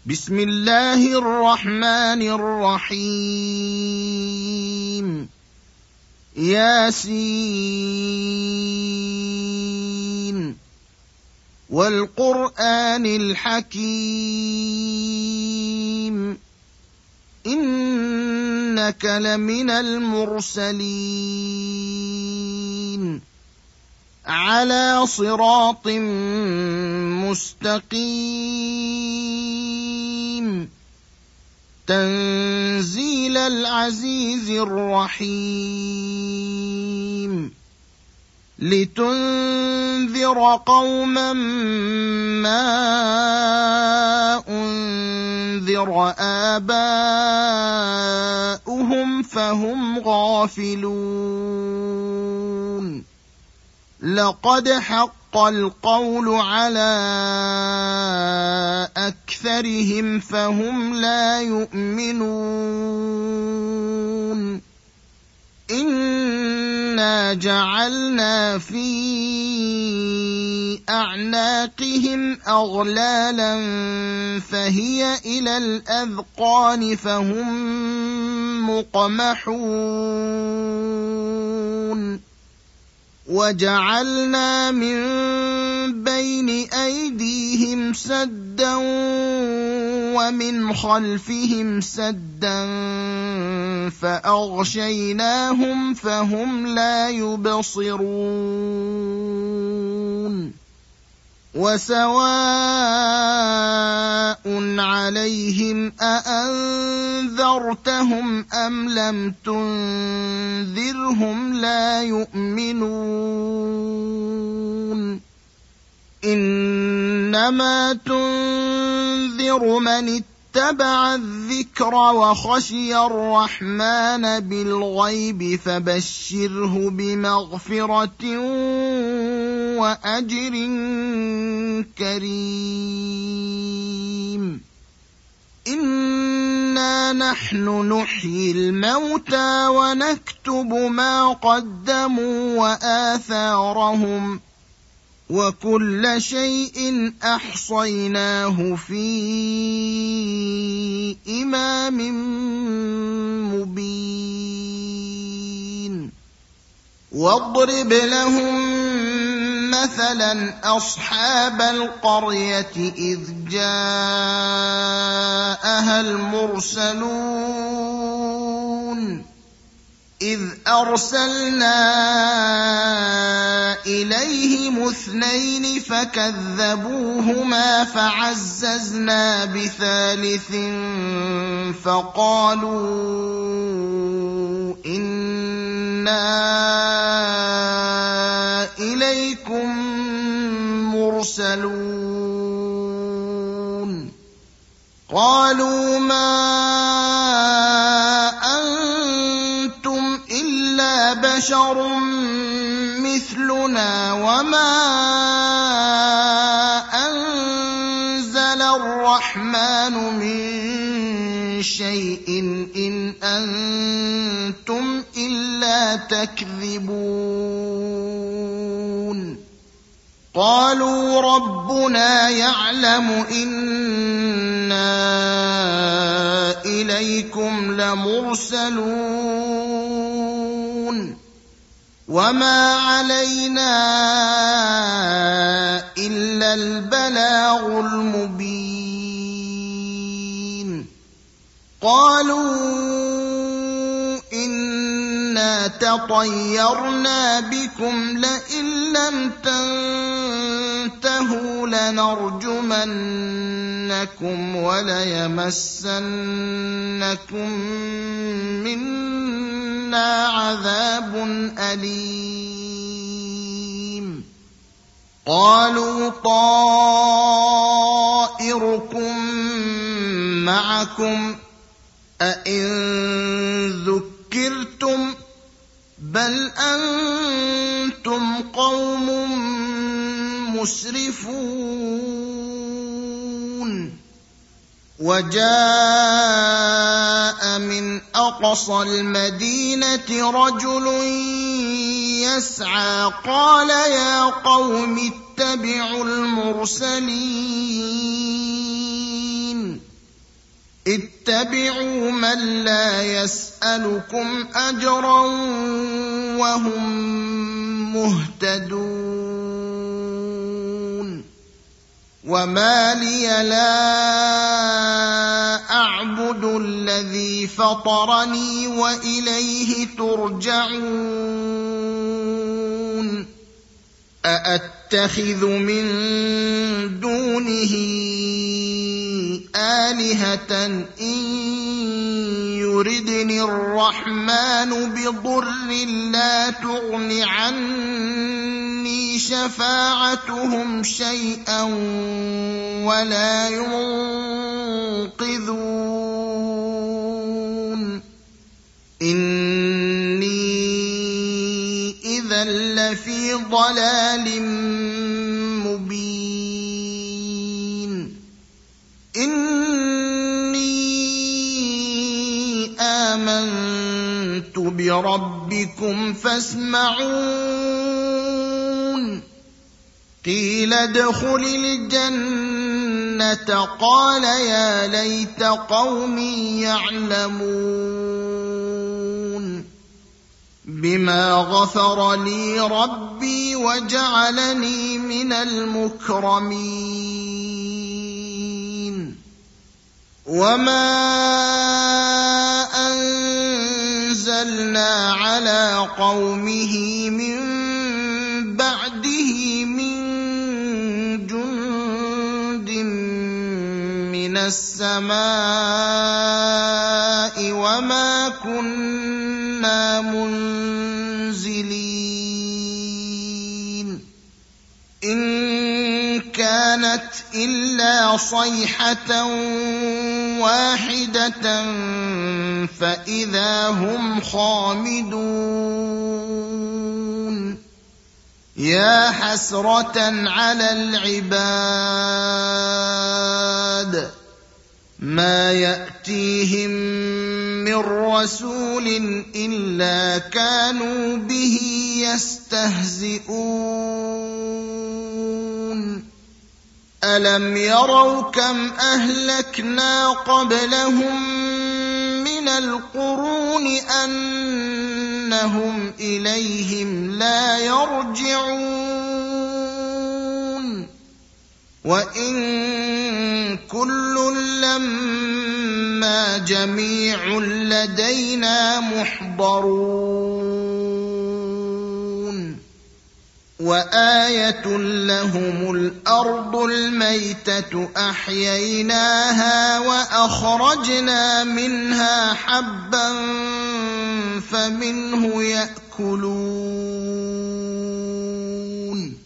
بسم الله الرحمن الرحيم ياسين والقرآن الحكيم إنك لمن المرسلين على صراط مستقيم تنزيل العزيز الرحيم لتنذر قوما ما أنذر آباؤهم فهم غافلون لقد حق القول على أكثرهم فهم لا يؤمنون إنا جعلنا في أعناقهم أغلالا فهي إلى الأذقان فهم مقمحون وجعلنا من بين أيديهم سدا ومن خلفهم سدا فأغشيناهم فهم لا يبصرون وسواء عليهم أأنذرتهم أم لم تنذرهم لا يؤمنون إنما تنذر من اتبع الذكر وخشي الرحمن بالغيب فبشره بمغفرة وأجر كريم إنا نحن نحيي الموتى ونكتب ما قدموا وآثارهم وكل شيء أحصيناه في إمام مبين واضرب لهم مثلا أصحاب القرية إذ جاءها المرسلون إذ أرسلنا إليهم 2 فكذبوهما فعززنا بثالث فقالوا إنا إليكم مرسلون قالوا ما أنتم إلا بشر مثلنا وما أنزل الرحمن من شيء إن أنتم إلا تكذبون قالوا ربنا يعلم إنا إليكم لمرسلون وما علينا إلا البلاغ المبين قالوا إنا تطيرنا بكم لئن لم تنتهوا لنرجمنكم وليمسنكم منا عذاب أليم قالوا طائركم معكم أئن ذكرتم بل أنتم قوم مسرفون وجاء من أقصى المدينة رجل يسعى قال يا قوم اتبعوا المرسلين اتبعوا من لا يسألكم أجرا وهم مهتدون وما لي لا أعبد الذي فطرني وإليه ترجعون أأتخذ من دونه آلهة إن يردني الرحمن بضر لا تغن عني شفاعتهم شيئا ولا ينقذون إني إذا لفي ضلال مبين إني آمنت بربكم فاسمعون قيل ادخل الجنة قال يا ليت قومي يعلمون بما غفر لي ربي وجعلني من المكرمين وما أنزلنا على قومه من بعده من جند من السماء وما كنا منزلين إن كانت إلا صيحة واحدة فإذا هم خامدون يا حسرة على العباد ما يأتيهم من رسول إلا كانوا به يستهزئون ألم يروا كم أهلكنا قبلهم من القرون أنهم إليهم لا يرجعون وإن كل لما جميع لدينا محضرون وآية لهم الأرض الميتة أحييناها وأخرجنا منها حبا فمنه يأكلون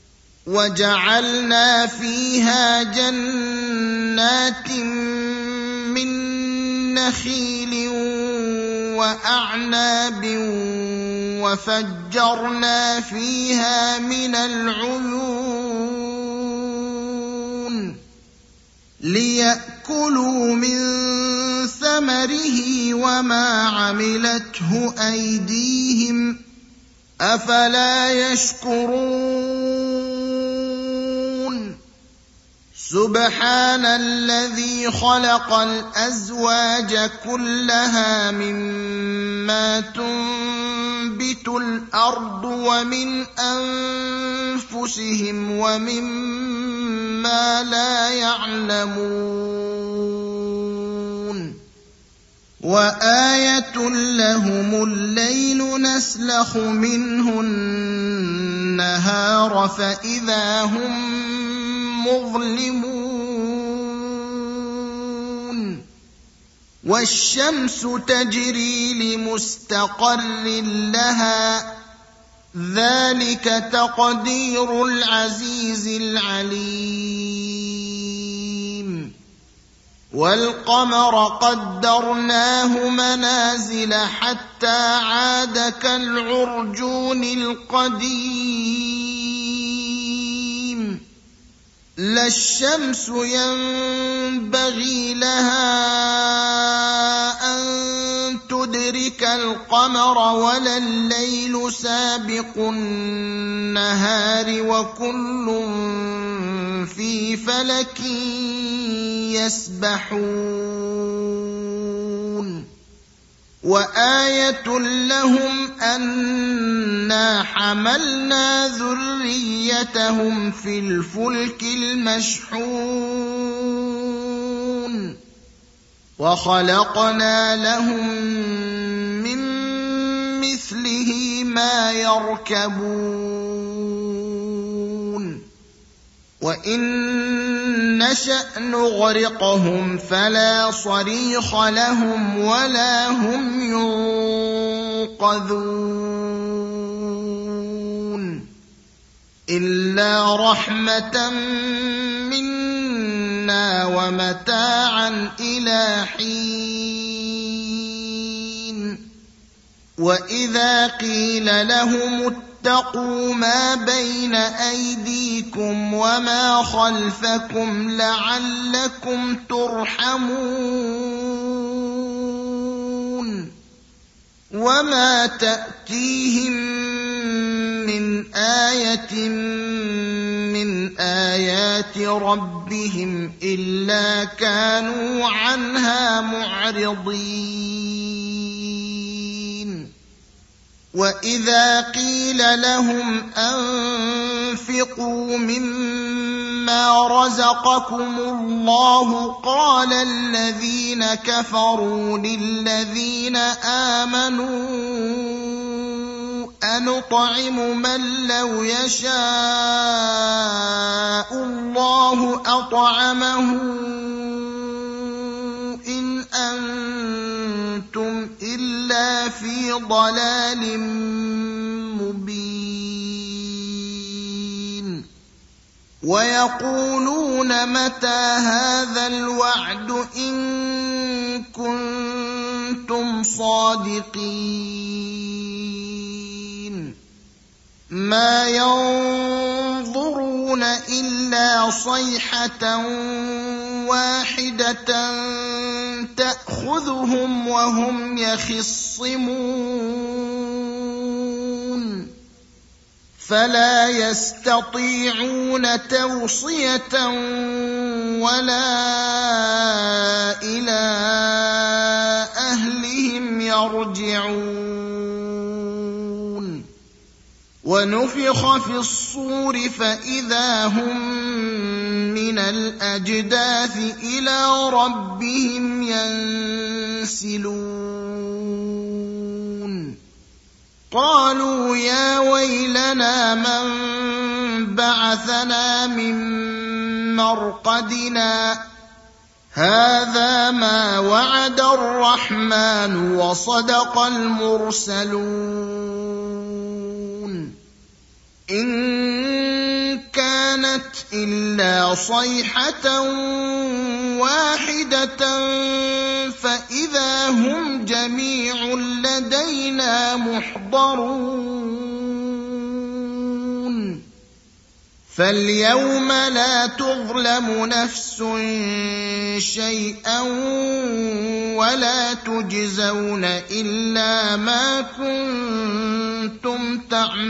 وجعلنا فيها جنات من نخيل وأعناب وفجرنا فيها من العيون ليأكلوا من ثمره وما عملته أيديهم أفلا يشكرون سبحان الذي خلق الأزواج كلها مما تنبت الأرض ومن أنفسهم ومما لا يعلمون وآية لهم الليل نسلخ منه النهار فإذا هم مظلمون والشمس تجري لمستقر لها ذلك تقدير العزيز العليم والقمر قدرناه منازل حتى عاد كالعرجون القديم لا الشمس ينبغي لها أن تدرك القمر ولا الليل سابق النهار وكل في فلك يسبحون وآية لهم أنا حملنا ذريتهم في الفلك المشحون وخلقنا لهم من مثله ما يركبون وإن نشأ نغرقهم فلا صريخ لهم ولا هم ينقذون إلا رحمة منا ومتاعا إلى حين وإذا قيل لهم اتقوا ما بين أيديكم وما خلفكم لعلكم ترحمون وما تأتيهم من آية من آيات ربهم إلا كانوا عنها معرضين وإذا قيل لهم أنفقوا مما رزقكم الله قال الذين كفروا للذين آمنوا أنطعم من لو يشاء الله أطعمه إن أنتم إلا في ضلال مبين ويقولون متى هذا الوعد إن كنتم صادقين ما ينظرون إلا صيحة واحدة تأخذهم وهم يخصمون فلا يستطيعون توصية ولا إلى أهلهم يرجعون ونفخ في الصور فإذا هم من الأجداث إلى ربهم ينسلون قالوا يا ويلنا من بعثنا من مرقدنا هذا ما وعد الرحمن وصدق المرسلون إن كانت إلا صيحة واحدة فإذا هم جميع لدينا محضرون فاليوم لا تظلم نفس شيئا ولا تجزون إلا ما كنتم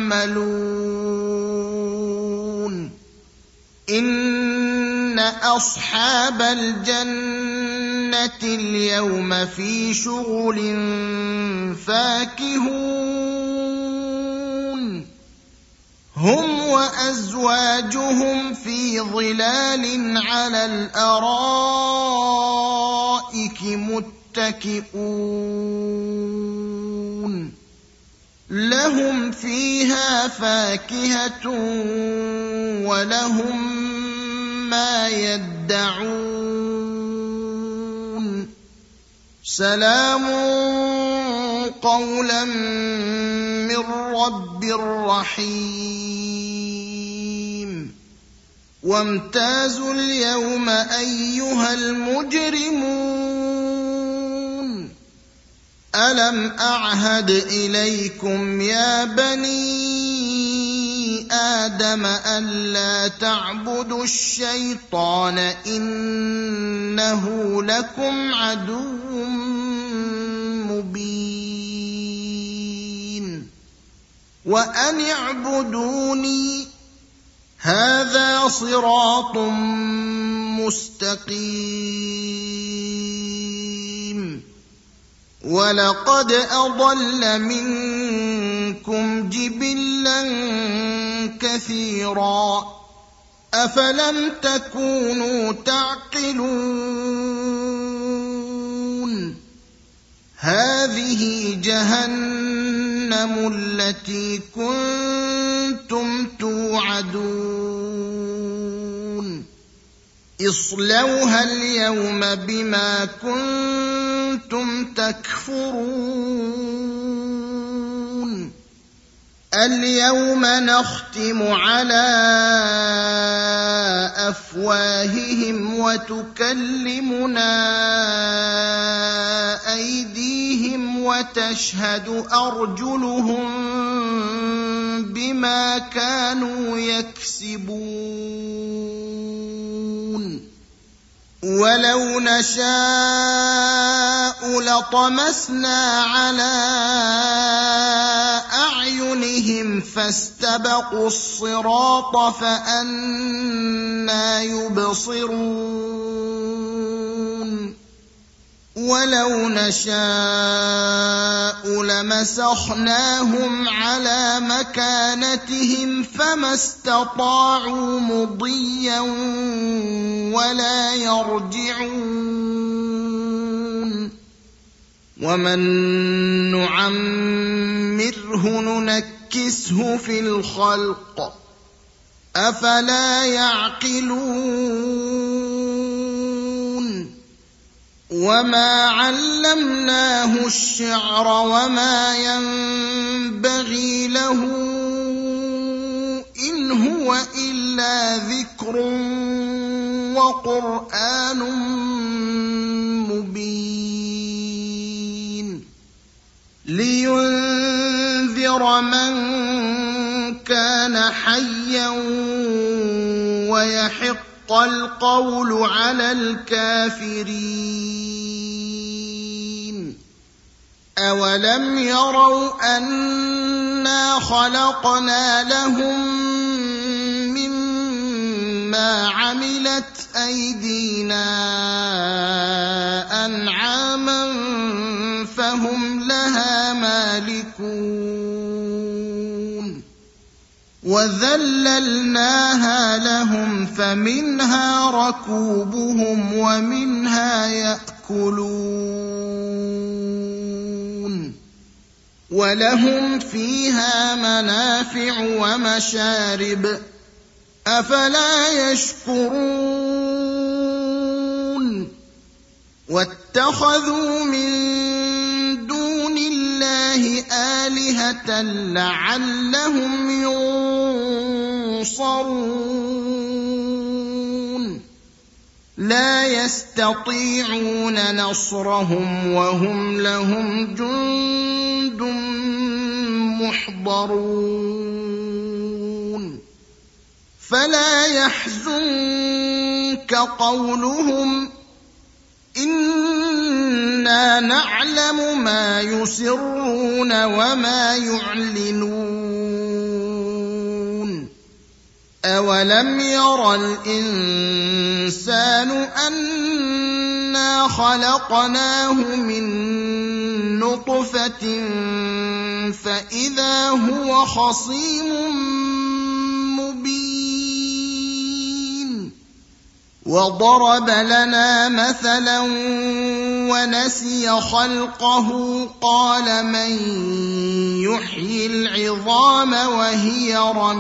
تعملون إن أصحاب الجنة اليوم في شغل فاكهون هم وأزواجهم في ظلال على الأرائك متكئون لهم فيها فاكهة ولهم ما يدعون سلام قولا من رب رحيم وامتازوا اليوم أيها المجرمون ألم أعهد إليكم يا بني آدم ألا تعبدوا الشيطان إنه لكم عدو مبين وأن اعبدوني هذا صراط مستقيم ولقد أضل منكم جبلا كثيرا أفلم تكونوا تعقلون هذه جهنم التي كنتم توعدون اصلوها اليوم بما كنتم تكفرون اليوم نختم على أفواههم وتكلمنا أيديهم وتشهد أرجلهم بما كانوا يكسبون ولو نشاء لطمسنا على أعينهم فاستبقوا الصراط فأنى يبصرون ولو نشاء لمسخناهم على مكانتهم فما استطاعوا مضيا ولا يرجعون ومن نعمره ننكسه في الخلق أفلا يعقلون وما علمناه الشعر وما ينبغي له إن هو إلا ذكر وقرآن مبين لينذر من كان حيا ويحق القول على الكافرين أولم يروا أنا خلقنا لهم مما عملت أيدينا أنعاما فهم لها مالكون وذللناها لهم فمنها ركوبهم ومنها يأكلون ولهم فيها منافع ومشارب أفلا يشكرون واتخذوا من دون الله آلهة لعلهم ينصرون لا يستطيعون نصرهم وهم لهم جند محضرون فلا يحزنك قولهم إنا نعلم ما يسرون وما يعلنون أولم ير الإنسان أنا خلقناه من نطفة فإذا هو خصيم مبين وضرب لنا مثلا ونسي خلقه قال من يحيي العظام وهي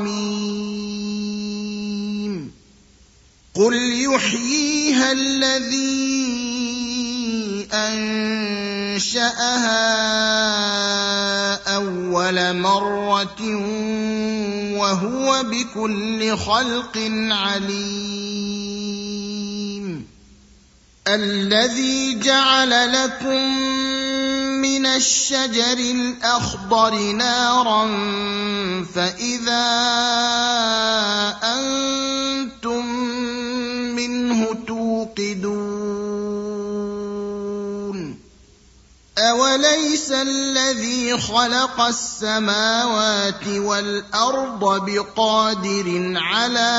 رميم قل يحييها الذي أنشأها أول مرة وهو بكل خلق عليم الذي جعل لكم من الشجر الأخضر نارا فإذا أنتم منه توقدون أوليس الذي خلق السماوات والأرض بقادر على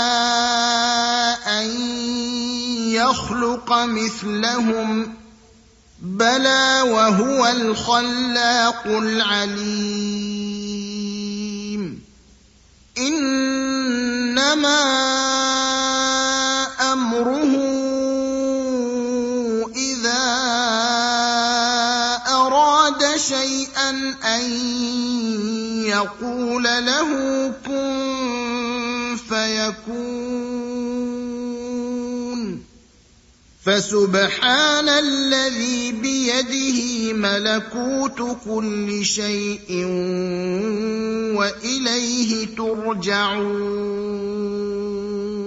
أن يخلق مثلهم بلى وهو الخلاق العليم إنما أمره إذا أراد شيئا أن يقول له كن فيكون فسبحان الذي بيده ملكوت كل شيء وإليه ترجعون